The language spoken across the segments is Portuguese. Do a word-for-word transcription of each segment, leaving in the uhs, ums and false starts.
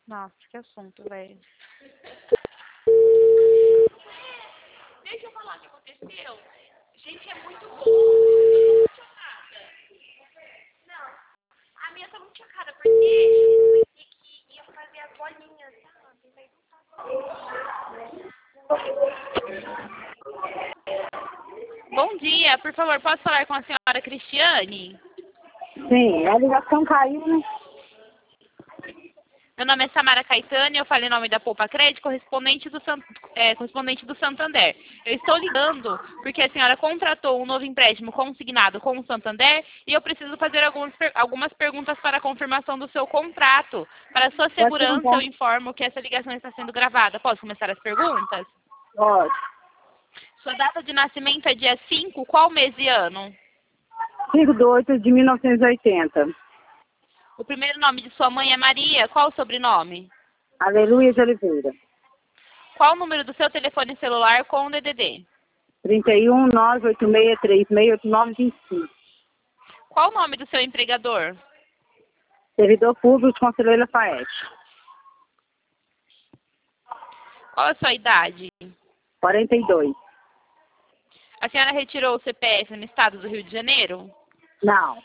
Nossa, que assunto, velho. Deixa eu falar o que aconteceu. Gente, é muito bom. Eu tô muito chocada. Não, a minha tá muito chocada, porque eu pensei que ia fazer as bolinhas, sabe? Mas Bom dia, por favor, posso falar com a senhora Cristiane? Sim, a ligação caiu, né? Meu nome é Samara Caetano e eu falo em nome da Poupa Crédito, correspondente do, San, é, correspondente do Santander. Eu estou ligando porque a senhora contratou um novo empréstimo consignado com o Santander e eu preciso fazer algumas, algumas perguntas para a confirmação do seu contrato. Para sua segurança, eu informo que essa ligação está sendo gravada. Posso começar as perguntas? Pode. Sua data de nascimento é dia cinco, qual mês e ano? cinco de oito de mil novecentos e oitenta. O primeiro nome de sua mãe é Maria, qual o sobrenome? Aleluia de Oliveira. Qual o número do seu telefone celular com o D D D? trinta e um, nove oito seis, três seis oito nove, vinte e cinco. Qual o nome do seu empregador? Servidor público de Conselheiro Lafayette. Qual a sua idade? quarenta e dois. A senhora retirou o C P F no estado do Rio de Janeiro? Não.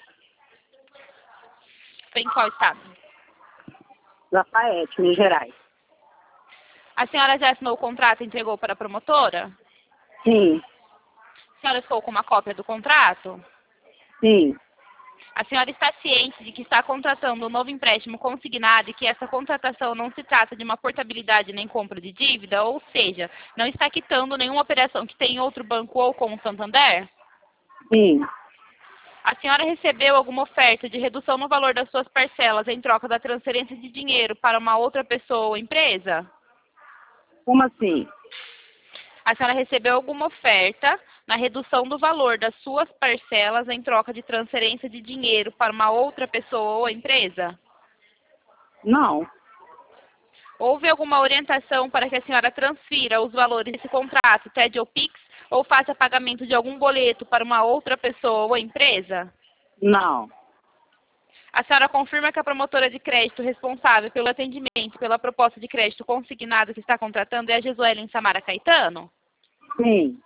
Foi em qual estado? Lafayette, Minas Gerais. A senhora já assinou o contrato e entregou para a promotora? Sim. A senhora ficou com uma cópia do contrato? Sim. A senhora está ciente de que está contratando um novo empréstimo consignado e que essa contratação não se trata de uma portabilidade nem compra de dívida? Ou seja, não está quitando nenhuma operação que tem em outro banco ou com o Santander? Sim. A senhora recebeu alguma oferta de redução no valor das suas parcelas em troca da transferência de dinheiro para uma outra pessoa ou empresa? Como assim? A senhora recebeu alguma oferta na redução do valor das suas parcelas em troca de transferência de dinheiro para uma outra pessoa ou empresa? Não. Houve alguma orientação para que a senhora transfira os valores desse contrato, T E D ou Pix, ou faça pagamento de algum boleto para uma outra pessoa ou empresa? Não. A senhora confirma que a promotora de crédito responsável pelo atendimento pela proposta de crédito consignado que está contratando é a Jesuelen Samara Caetano? Sim.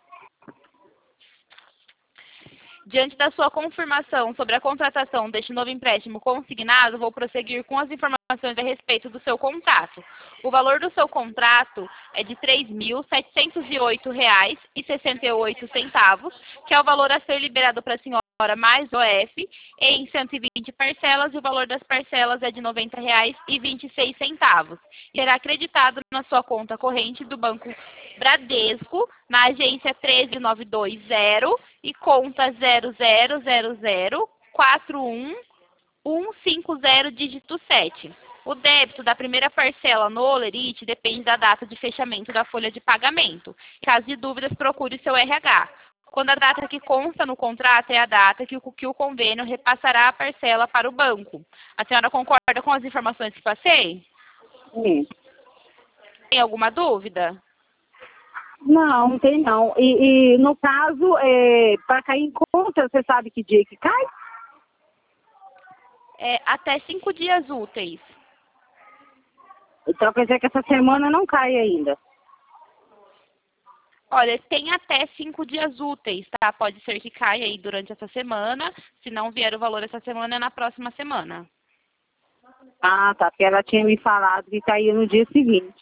Diante da sua confirmação sobre a contratação deste novo empréstimo consignado, vou prosseguir com as informações a respeito do seu contrato. O valor do seu contrato é de três mil setecentos e oito reais e sessenta e oito centavos, que é o valor a ser liberado para a senhora mais O F, em cento e vinte parcelas, e o valor das parcelas é de noventa reais e vinte e seis centavos. Será acreditado na sua conta corrente do Banco Bradesco, na agência treze mil novecentos e vinte e conta zero zero zero zero quatro um um cinco zero dígito sete. O débito da primeira parcela no Olerite depende da data de fechamento da folha de pagamento. Caso de dúvidas, procure seu R H. Quando a data que consta no contrato é a data que o, que o convênio repassará a parcela para o banco. A senhora concorda com as informações que passei? Sim. Tem alguma dúvida? Não, não tem não. E, e no caso, é, para cair em conta, você sabe que dia que cai? É, até cinco dias úteis. Então quer dizer que essa semana não cai ainda. Olha, tem até cinco dias úteis, tá? Pode ser que caia aí durante essa semana. Se não vier o valor essa semana, é na próxima semana. Ah, tá. Porque ela tinha me falado que caía no dia seguinte.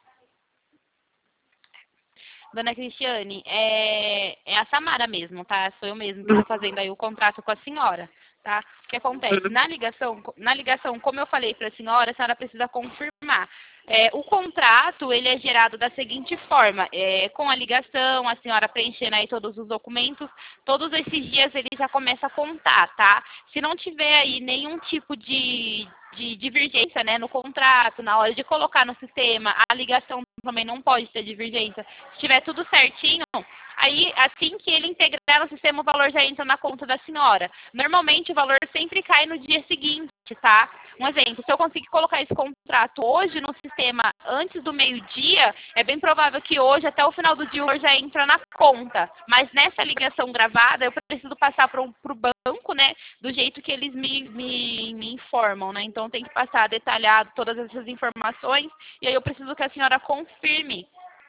Dona Cristiane, é, é a Samara mesmo, tá? Sou eu mesmo que estou fazendo aí o contrato com a senhora, tá? O que acontece? Na ligação, na ligação, como eu falei para a senhora, a senhora precisa confirmar. É, o contrato, ele é gerado da seguinte forma, é, com a ligação, a senhora preenchendo aí todos os documentos, todos esses dias ele já começa a contar, tá? Se não tiver aí nenhum tipo de, de divergência, né, no contrato, na hora de colocar no sistema, a ligação também não pode ter divergência. Se tiver tudo certinho, aí assim que ele integrar no sistema, o valor já entra na conta da senhora. Normalmente o valor sempre cai no dia seguinte, tá? Um exemplo, se eu conseguir colocar esse contrato hoje no sistema antes do meio-dia, é bem provável que hoje, até o final do dia, o valor já entra na conta. Mas nessa ligação gravada, eu preciso passar para o banco, né, do jeito que eles me, me, me informam, né? Então, tem que passar detalhado todas essas informações e aí eu preciso que a senhora confirme.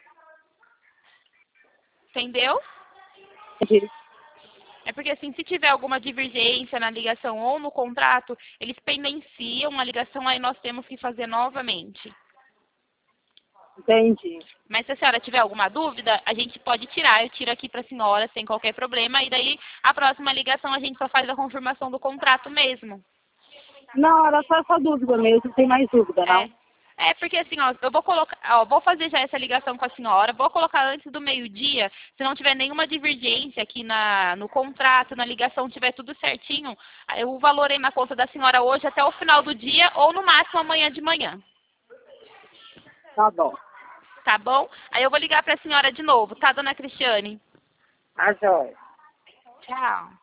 Entendeu? Entendi. É porque, assim, se tiver alguma divergência na ligação ou no contrato, eles pendenciam a ligação, aí nós temos que fazer novamente. Entendi. Mas se a senhora tiver alguma dúvida, a gente pode tirar. Eu tiro aqui para a senhora sem qualquer problema. E daí, a próxima ligação, a gente só faz a confirmação do contrato mesmo. Não, era só essa dúvida mesmo, não tem mais dúvida, não. É. É, porque assim, ó, eu vou colocar, ó, vou fazer já essa ligação com a senhora, vou colocar antes do meio-dia, se não tiver nenhuma divergência aqui na, no contrato, na ligação, tiver tudo certinho, aí o valor aí na conta da senhora hoje até o final do dia, ou no máximo amanhã de manhã. Tá bom. Tá bom? Aí eu vou ligar para a senhora de novo, tá, dona Cristiane? Tá joia. Tchau.